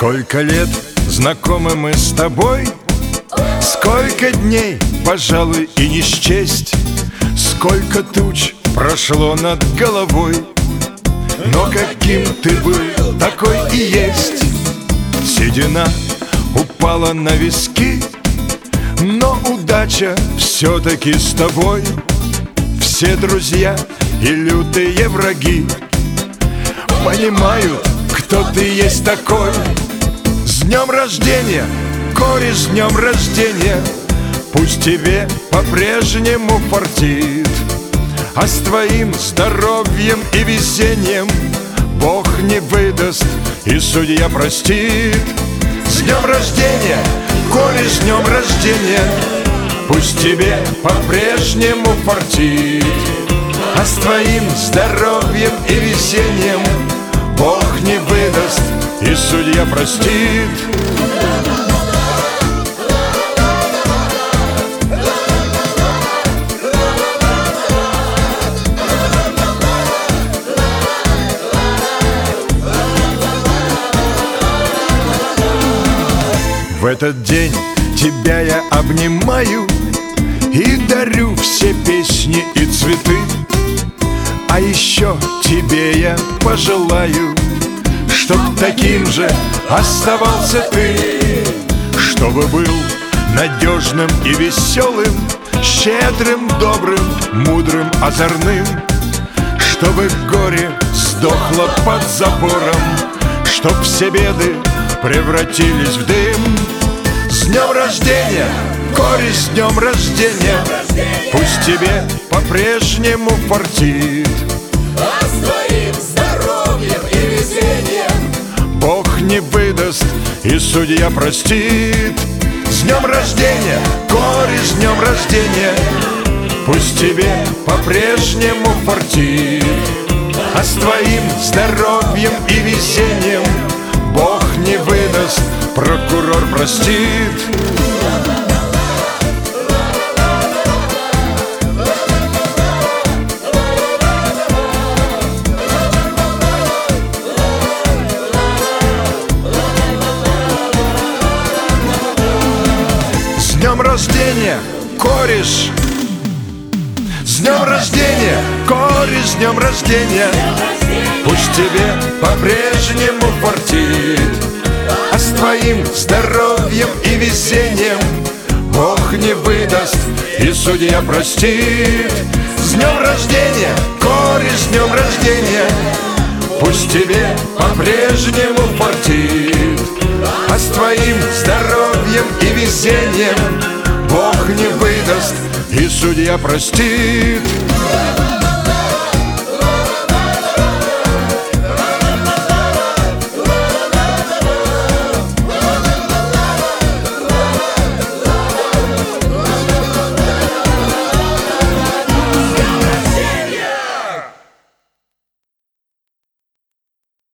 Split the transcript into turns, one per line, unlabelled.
Сколько лет знакомы мы с тобой, сколько дней, пожалуй, и не счесть. Сколько туч прошло над головой, но каким ты был, такой и есть. Седина упала на виски, но удача все-таки с тобой. Все друзья и лютые враги понимают, кто ты есть такой. С днем рождения, кореш, с днем рождения! Пусть тебе по-прежнему фартит, а с твоим здоровьем и везением Бог не выдаст и судья простит. С днем рождения, кореш, с днем рождения! Пусть тебе по-прежнему фартит, а с твоим здоровьем и везением Бог не выдаст и судья простит. В этот день тебя я обнимаю и дарю все песни и цветы. А еще тебе я пожелаю, чтоб таким же оставался ты, чтобы был надежным и веселым, щедрым, добрым, мудрым, озорным, чтобы горе сдохло под забором, чтоб все беды превратились в дым. С днем рождения, кореш, с днем рождения! Пусть тебе по-прежнему фартит,
а с твоим здоровьем и везением
Бог не выдаст и судья простит. С днем рождения, кореш, с днем рождения! Пусть тебе по-прежнему фартит, а с твоим здоровьем и везением Бог не выдаст, прокурор простит. С днем рождения, кореш! С днем рождения, кореш, с днем рождения! Пусть тебе по-прежнему фартит, а с твоим здоровьем и везением Бог не выдаст и судья простит. С днем рождения, кореш, с днем рождения! Пусть тебе по-прежнему фартит, а с твоим здоровьем и везением Бог не выдаст и судья простит.